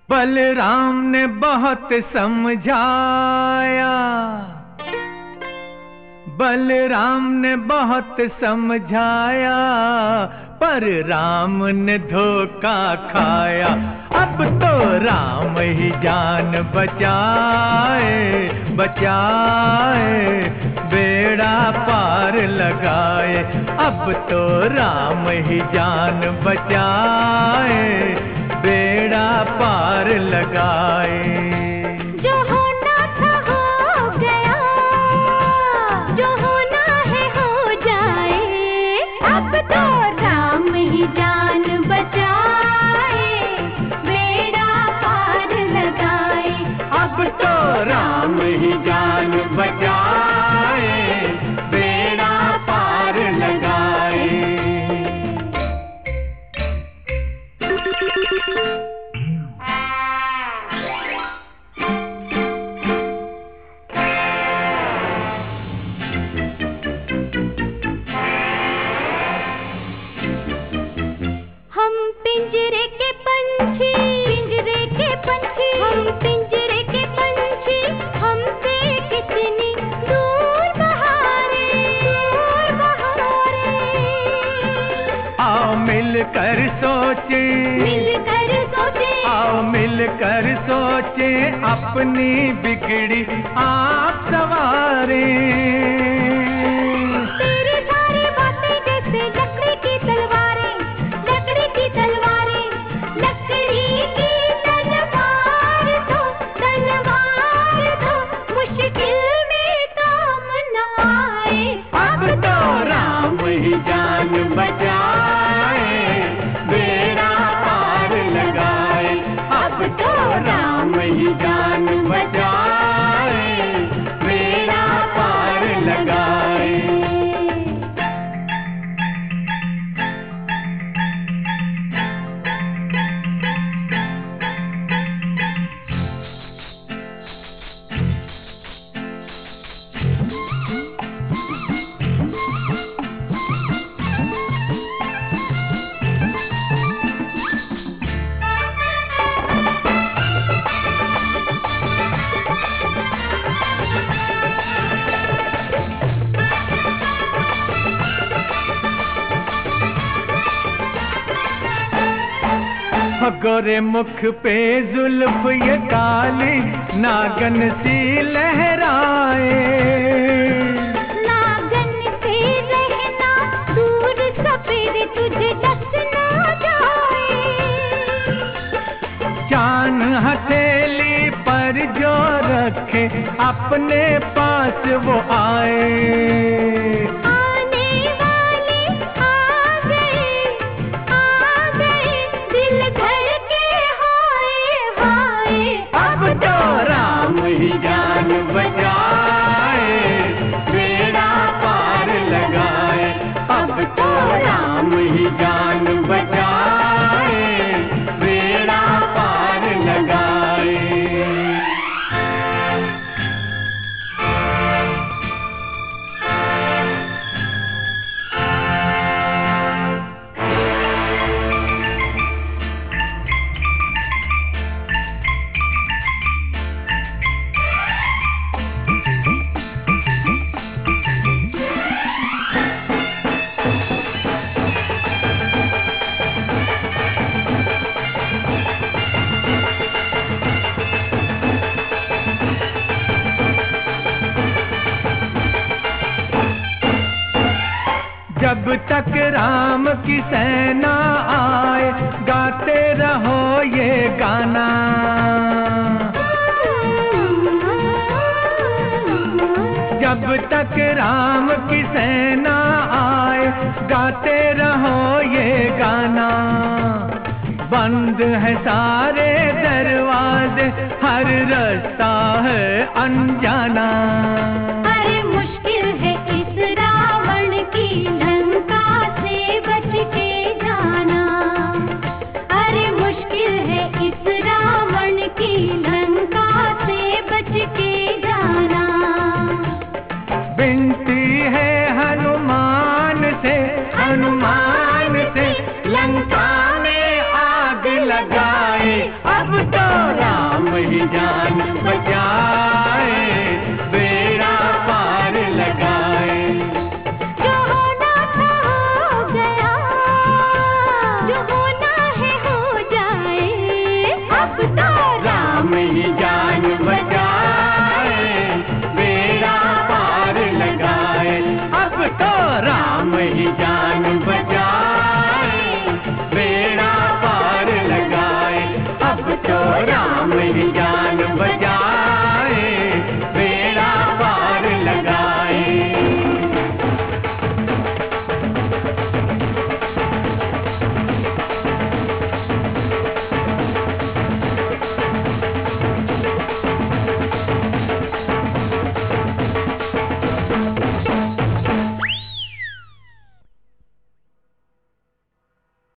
बलराम ने बहुत समझाया, बलराम ने बहुत समझाया, पर राम ने धोखा खाया। अब तो राम ही जान बचाए, बचाए, बेड़ा पार लगाए। अब तो राम ही जान बचाए, बेड़ा पार लगाए। जो होना था हो गया, जो होना है हो जाए। अब तो राम ही जान बचाए, बेड़ा पार लगाए। अब तो राम ही जान बचाए, बेड़ा पार लगाए। हम पिंजरे के पंछी, पिंजरे के पंछी, हम पिंजरे के पंछी, हमसे कितनी दूर बहारे, दूर बहारे। आओ मिलकर सोचे, मिलकर सोचे, आओ मिलकर सोचे, अपनी बिगड़ी आप सवारे। तेरी सारी बातें जैसे लकड़ी की तलवारें, लकड़ी की तलवारें, लकड़ी की तलवार दो, तलवार दो, मुश्किल में काम न आए। अब तो राम ही जान बचाए, बेड़ा पार लगाए। अब तो राम ही जान बचाए, बेड़ा पार लगाए। गोरे मुख पे जुल्फ ये काली नागन सी लहराए। नागन से रहना दूर, सपेरे तुझे डस ना जाए। चान हथेली पर जो रखे, अपने पास वो आए। आने वाले आ गए, आ गए, दिल धड़के हाय हाय। अब तो राम ही जान बचाए, बेड़ा पार लगाए। अब तो राम ही जान बचाए, बेड़ा पार लगाए। जब तक राम की सेना आए, गाते रहो ये गाना। जब तक राम की सेना आए, गाते रहो ये गाना। बंद है सारे दरवाजे, हर रास्ता है अनजाना। अरे मुश्किल है इस रावण की लंका से बच के जाना। अरे मुश्किल है इस रावण की लंका से बच के जाना। विनती है हनुमान से, हनुमान से, लंका में आग लगाए। अब तो राम ही जान बचाए।